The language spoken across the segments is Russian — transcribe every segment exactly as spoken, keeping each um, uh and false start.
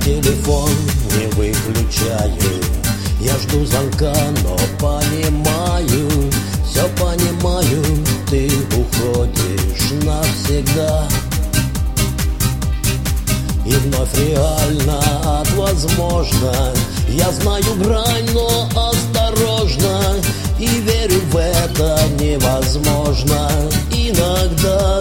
телефон не выключаю. Я жду звонка, но понимаю, все понимаю, ты уходишь навсегда. И вновь реально от возможно. Я знаю грань, но осторожно, и верю в это невозможно. Иногда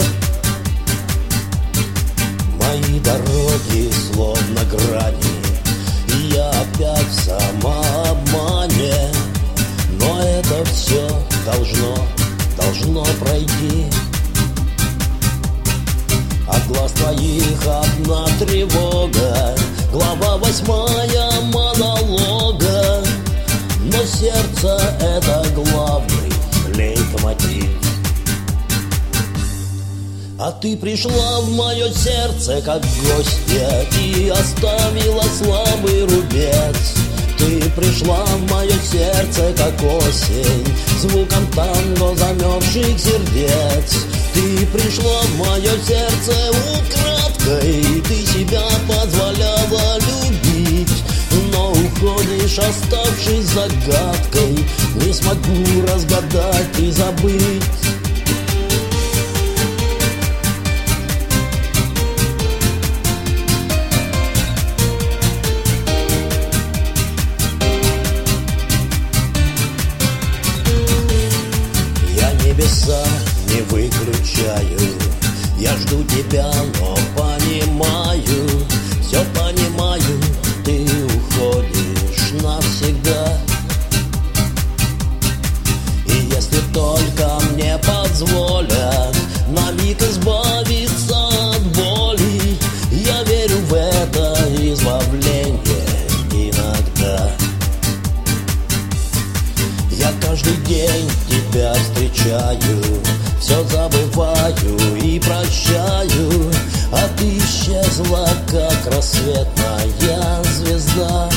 мои дороги словно грани, и я опять в самообмане. Но это все должно, должно пройти. От глаз твоих одна тревога, глава восьмая монолога. Но сердце — это главный лейтмотив. А ты пришла в мое сердце как гостья и оставила слабый рубец. Ты пришла в мое сердце как осень, звуком танго замерзших сердец. Ты пришла в мое сердце украдкой, ты себя позволяла любить, но уходишь, оставшись загадкой. Не смогу разгадать и забыть. Небеса не выключаю, я жду тебя, но понимаю, все понимаю, ты уходишь навсегда. И если только мне позволят на миг избавиться от боли, я верю в это избавление иногда. Я каждый день тебя встречаю, все забываю и прощаю, а ты исчезла, как рассветная звезда.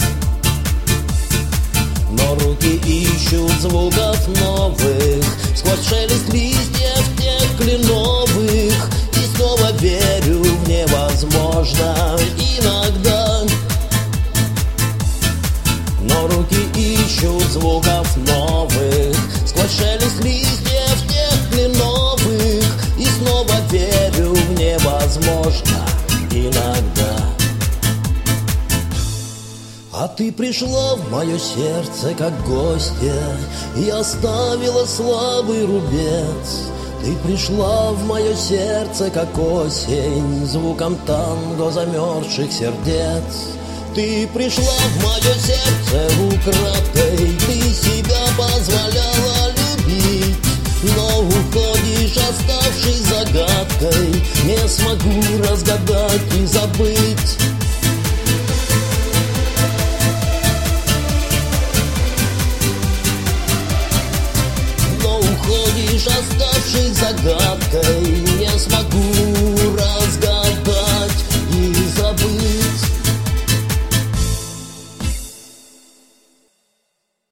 Но руки ищут звуков новых сквозь шелест листьев тех кленовых, и снова верю в невозможно иногда. Но руки ищут звуков новых сквозь шелест листьев тех кленовых, и снова верю в невозможно иногда. А ты пришла в мое сердце как гостья и оставила слабый рубец. Ты пришла в мое сердце как осень, звуком танго замерзших сердец. Ты пришла в мое сердце украдкой, ты себя позволяла любить, но уходишь, оставшись загадкой. Не смогу разгадать и забыть.